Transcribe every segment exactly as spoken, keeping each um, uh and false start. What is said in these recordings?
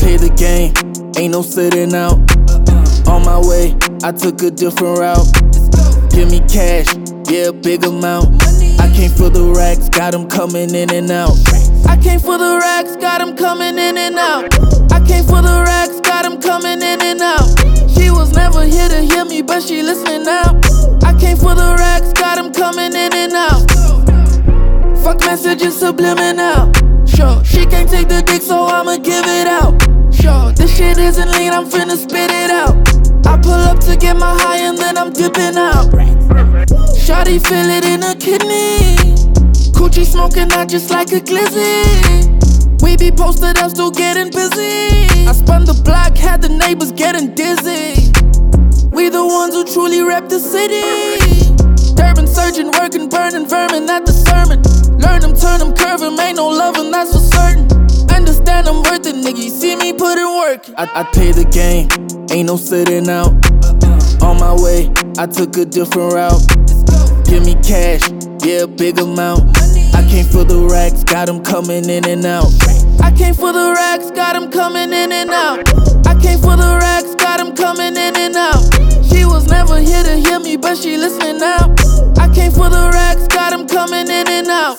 play the game, ain't no sitting out. On my way, I took a different route. Give me cash, yeah, a big amount. I came for the racks, got them coming in and out. I came for the racks, got them coming in and out. I came for the racks, got them coming in and out. She was never here to hear me, but she listening now. I came for the racks, got them coming in and out. Fuck messages subliminal. Sure, she can't take the dick, so I'ma give it out. Sure, this shit isn't lean, I'm finna spit it out. I pull up to get my high and then I'm dipping out. Shawty feel it in her kidney. Coochie smoking out just like a glizzy. We be posted up, still getting busy. I spun the block, had the neighbors getting dizzy. We the ones who truly rep the city. Durban surgeon, working, burning vermin at the sermon. Learn them, turn them, curve them, ain't no loving, that's for certain. Understand I'm worth it, nigga, you see me put in work. I, I play the game, ain't no sitting out. On my way, I took a different route. Give me cash, yeah, a big amount. I came for the racks, got them coming in and out. I came for the racks, got them coming in and out. I came for the racks, got them coming in and out. She was never here to hear me, but she listening now. I came for the racks, got them coming in and out.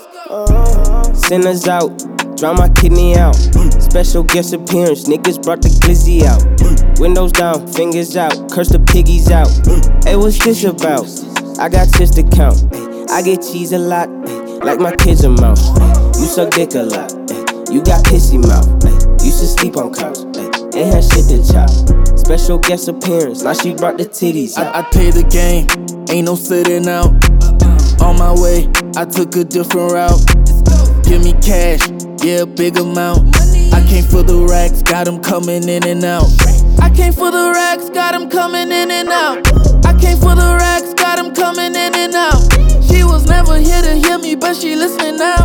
Sinners out, draw my kidney out. Special guest appearance, niggas brought the glizzy out. Windows down, fingers out, curse the piggies out. Hey, what's this about? I got tips to count. I get cheese a lot, like my kids a mouse. You suck dick a lot, you got pissy mouth. You should sleep on couch, ain't had shit to chop. Special guest appearance, now she brought the titties out. I, I play the game, ain't no sitting out. On my way, I took a different route. Give me cash, yeah, a big amount. I came for the racks, got them coming in and out. I came for the racks, got them coming in and out. I came for the racks, got them coming in and out. She was never here to hear me, but she listening now.